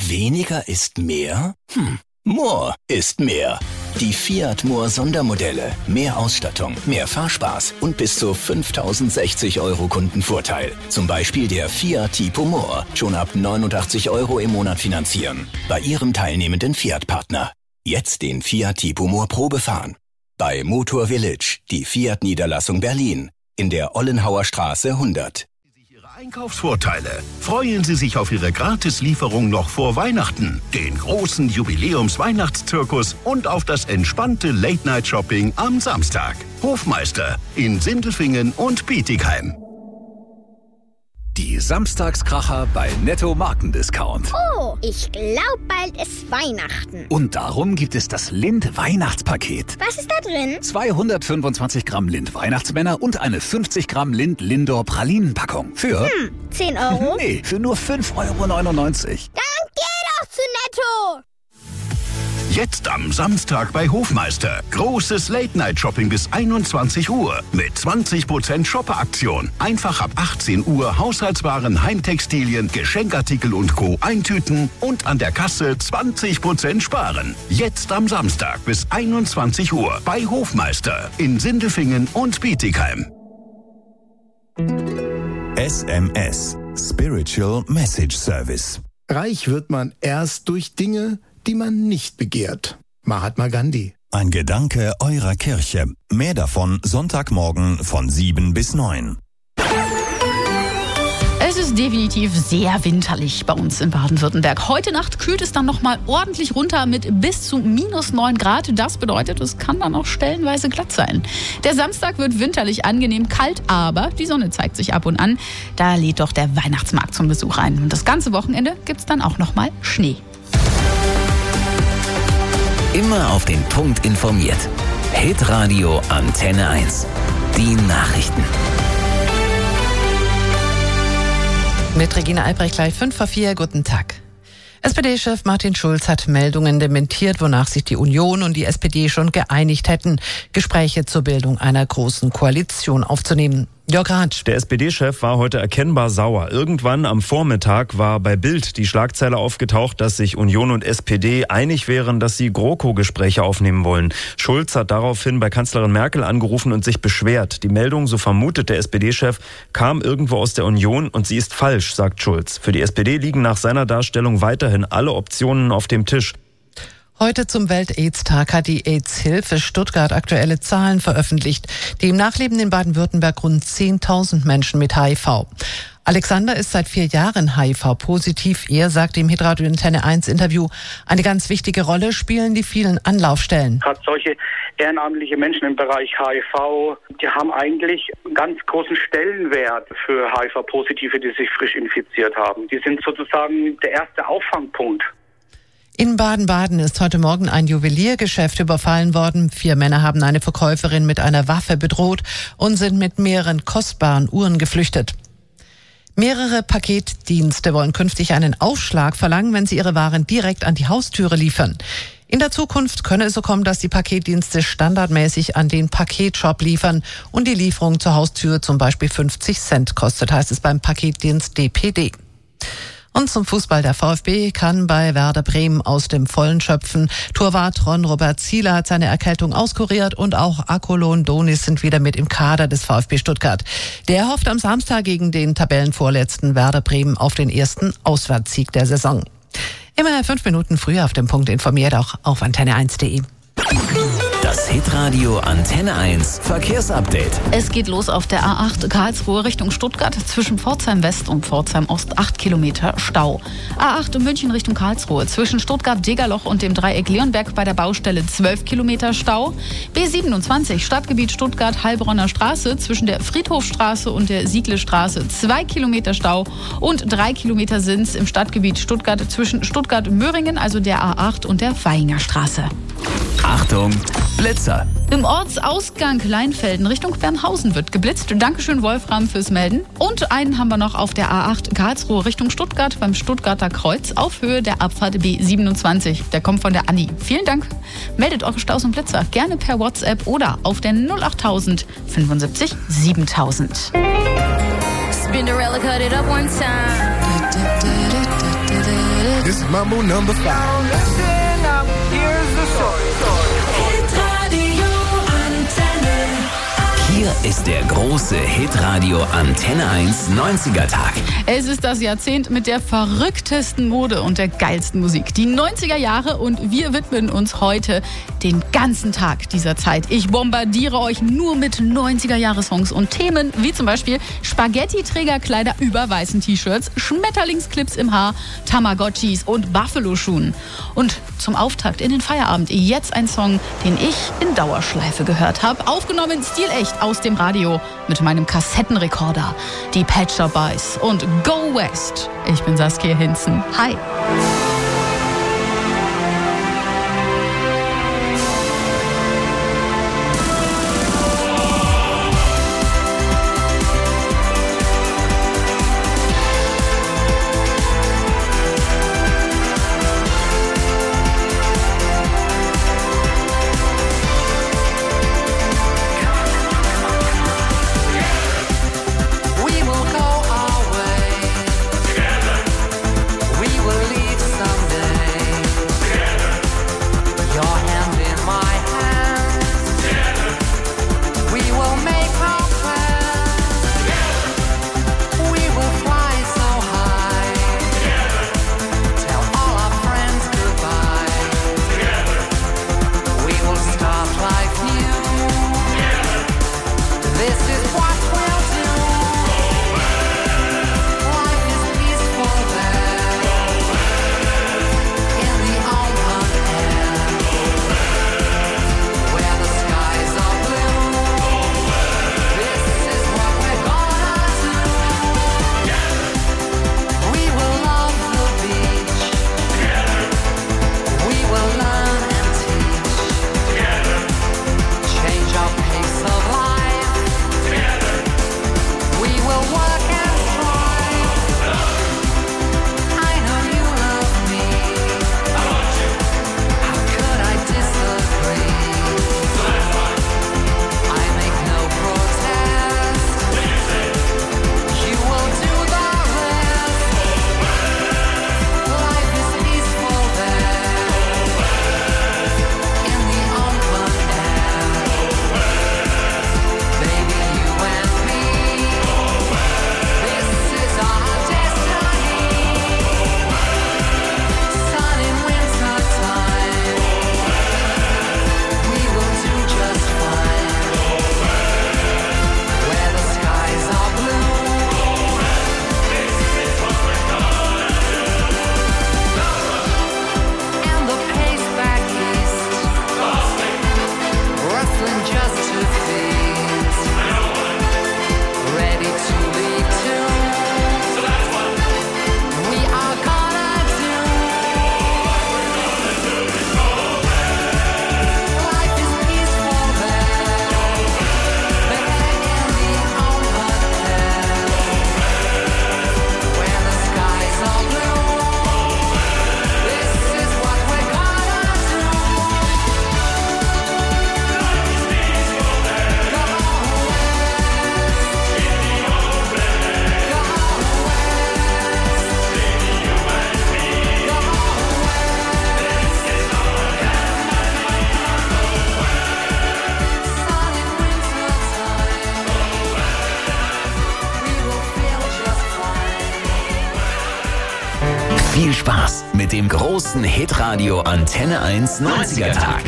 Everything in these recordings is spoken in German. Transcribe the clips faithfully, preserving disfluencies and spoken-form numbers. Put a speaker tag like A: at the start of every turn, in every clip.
A: Weniger ist mehr? Hm, more ist mehr. Die Fiat More Sondermodelle. Mehr Ausstattung, mehr Fahrspaß und bis zu fünftausendsechzig Euro Kundenvorteil. Zum Beispiel der Fiat Tipo More. Schon ab neunundachtzig Euro im Monat finanzieren. Bei Ihrem teilnehmenden Fiat-Partner. Jetzt den Fiat Tipo More Probe fahren. Bei Motor Village, die Fiat-Niederlassung Berlin. In der Ollenhauer Straße hundert.
B: Einkaufsvorteile. Freuen Sie sich auf Ihre Gratislieferung noch vor Weihnachten, den großen Jubiläums-Weihnachtszirkus und auf das entspannte Late-Night-Shopping am Samstag. Hofmeister in Sindelfingen und Bietigheim.
C: Die Samstagskracher bei Netto Markendiscount.
D: Oh, ich glaube, bald ist Weihnachten.
C: Und darum gibt es das Lind-Weihnachtspaket.
D: Was ist da drin?
C: zweihundertfünfundzwanzig Gramm Lind-Weihnachtsmänner und eine fünfzig Gramm Lind-Lindor-Pralinenpackung. Für?
D: Hm, zehn Euro?
C: Nee, für nur fünf Euro neunundneunzig.
D: Dann geh doch zu Netto!
B: Jetzt am Samstag bei Hofmeister. Großes Late-Night-Shopping bis einundzwanzig Uhr mit zwanzig Prozent Shopper-Aktion. Einfach ab achtzehn Uhr Haushaltswaren, Heimtextilien, Geschenkartikel und Co. eintüten und an der Kasse zwanzig Prozent sparen. Jetzt am Samstag bis einundzwanzig Uhr bei Hofmeister in Sindelfingen und Bietigheim.
E: S M S Spiritual Message Service.
F: Reich wird man erst durch Dinge, die man nicht begehrt. Mahatma Gandhi.
E: Ein Gedanke eurer Kirche. Mehr davon Sonntagmorgen von sieben bis neun.
G: Es ist definitiv sehr winterlich bei uns in Baden-Württemberg. Heute Nacht kühlt es dann nochmal ordentlich runter mit bis zu minus neun Grad. Das bedeutet, es kann dann auch stellenweise glatt sein. Der Samstag wird winterlich angenehm kalt, aber die Sonne zeigt sich ab und an. Da lädt doch der Weihnachtsmarkt zum Besuch ein. Und das ganze Wochenende gibt es dann auch nochmal Schnee.
H: Immer auf den Punkt informiert. Hitradio Antenne eins. Die Nachrichten.
I: Mit Regina Albrecht gleich fünf vor vier. Guten Tag. S P D-Chef Martin Schulz hat Meldungen dementiert, wonach sich die Union und die S P D schon geeinigt hätten, Gespräche zur Bildung einer großen Koalition aufzunehmen. Jörg Ratsch.
J: Der S P D-Chef war heute erkennbar sauer. Irgendwann am Vormittag war bei Bild die Schlagzeile aufgetaucht, dass sich Union und S P D einig wären, dass sie GroKo-Gespräche aufnehmen wollen. Schulz hat daraufhin bei Kanzlerin Merkel angerufen und sich beschwert. Die Meldung, so vermutet der S P D-Chef, kam irgendwo aus der Union und sie ist falsch, sagt Schulz. Für die S P D liegen nach seiner Darstellung weiterhin alle Optionen auf dem Tisch.
I: Heute zum Welt-Aids-Tag hat die AIDS-Hilfe Stuttgart aktuelle Zahlen veröffentlicht. Demnach leben in Baden-Württemberg rund zehntausend Menschen mit H I V. Alexander ist seit vier Jahren H I V-positiv. Er sagt im Hitradio Antenne eins Interview, eine ganz wichtige Rolle spielen die vielen Anlaufstellen.
K: Gerade solche ehrenamtliche Menschen im Bereich H I V, die haben eigentlich einen ganz großen Stellenwert für H I V-Positive, die sich frisch infiziert haben. Die sind sozusagen der erste Auffangpunkt.
I: In Baden-Baden ist heute Morgen ein Juweliergeschäft überfallen worden. Vier Männer haben eine Verkäuferin mit einer Waffe bedroht und sind mit mehreren kostbaren Uhren geflüchtet. Mehrere Paketdienste wollen künftig einen Aufschlag verlangen, wenn sie ihre Waren direkt an die Haustüre liefern. In der Zukunft könne es so kommen, dass die Paketdienste standardmäßig an den Paketshop liefern und die Lieferung zur Haustür zum Beispiel fünfzig Cent kostet, heißt es beim Paketdienst D P D. Und zum Fußball. Der VfB kann bei Werder Bremen aus dem Vollen schöpfen. Torwart Ron-Robert Zieler hat seine Erkältung auskuriert und auch Akolo und Donis sind wieder mit im Kader des VfB Stuttgart. Der hofft am Samstag gegen den Tabellenvorletzten Werder Bremen auf den ersten Auswärtssieg der Saison. Immer fünf Minuten früher auf dem Punkt informiert, auch auf antenne eins punkt de.
H: Das Hitradio Antenne eins Verkehrsupdate.
G: Es geht los auf der A acht Karlsruhe Richtung Stuttgart zwischen Pforzheim West und Pforzheim Ost acht Kilometer Stau. A acht München Richtung Karlsruhe zwischen Stuttgart-Degerloch und dem Dreieck Leonberg bei der Baustelle zwölf Kilometer Stau. B siebenundzwanzig Stadtgebiet Stuttgart-Heilbronner Straße zwischen der Friedhofstraße und der Siegle-Straße zwei Kilometer Stau und drei Kilometer sind's im Stadtgebiet Stuttgart zwischen Stuttgart-Möhringen, also der A acht und der Weihinger Straße.
H: Achtung, Blitzer.
G: Im Ortsausgang Leinfelden Richtung Bernhausen wird geblitzt. Dankeschön, Wolfram, fürs Melden. Und einen haben wir noch auf der A acht Karlsruhe Richtung Stuttgart beim Stuttgarter Kreuz auf Höhe der Abfahrt B siebenundzwanzig. Der kommt von der Anni. Vielen Dank. Meldet eure Staus und Blitzer gerne per WhatsApp oder auf der null achttausend fünfundsiebzig siebentausend.
L: Spinderella cut it up one time. This is Mambo number five.
M: Now listen up, here's the story.
H: Hier ist der große Hitradio Antenne eins neunziger Tag.
G: Es ist das Jahrzehnt mit der verrücktesten Mode und der geilsten Musik. Die neunziger Jahre, und wir widmen uns heute den ganzen Tag dieser Zeit. Ich bombardiere euch nur mit neunziger-Jahre-Songs und Themen wie zum Beispiel Spaghetti-Trägerkleider über weißen T-Shirts, Schmetterlingsclips im Haar, Tamagotchis und Buffalo-Schuhen. Und zum Auftakt in den Feierabend jetzt ein Song, den ich in Dauerschleife gehört habe. Aufgenommen stilecht aus dem Radio mit meinem Kassettenrekorder. Die Pet Shop Boys und Go West. Ich bin Saskia Hinzen. Hi.
H: Viel Spaß mit dem großen Hitradio Antenne eins neunziger Tag.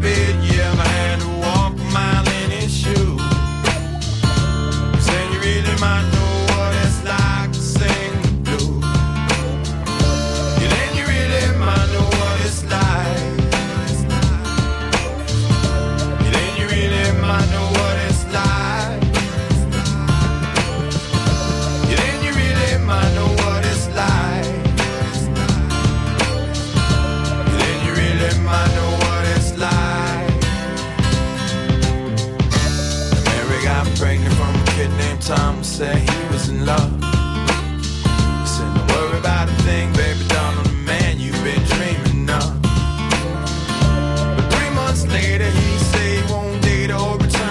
N: You really
L: got pregnant from a kid named Tom who said he was in love.